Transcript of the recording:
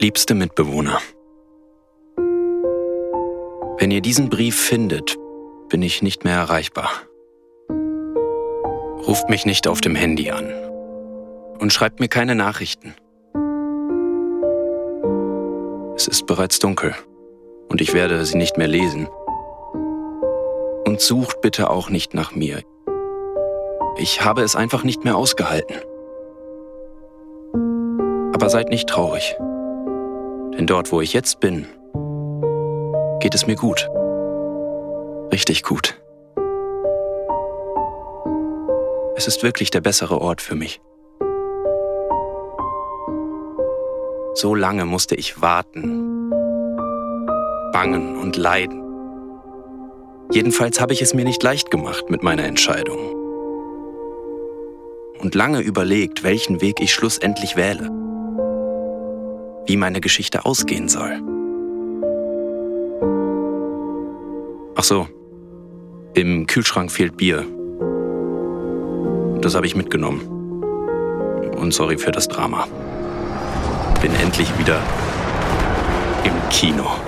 Liebste Mitbewohner, wenn ihr diesen Brief findet, bin ich nicht mehr erreichbar. Ruft mich nicht auf dem Handy an und schreibt mir keine Nachrichten. Es ist bereits dunkel und ich werde sie nicht mehr lesen. Und sucht bitte auch nicht nach mir. Ich habe es einfach nicht mehr ausgehalten. Aber seid nicht traurig, denn dort, wo ich jetzt bin, geht es mir gut. Richtig gut. Es ist wirklich der bessere Ort für mich. So lange musste ich warten, bangen und leiden. Jedenfalls habe ich es mir nicht leicht gemacht mit meiner Entscheidung. Und lange überlegt, welchen Weg ich schlussendlich wähle. Wie meine Geschichte ausgehen soll. Ach so, im Kühlschrank fehlt Bier. Das habe ich mitgenommen. Und sorry für das Drama. Bin endlich wieder im Kino.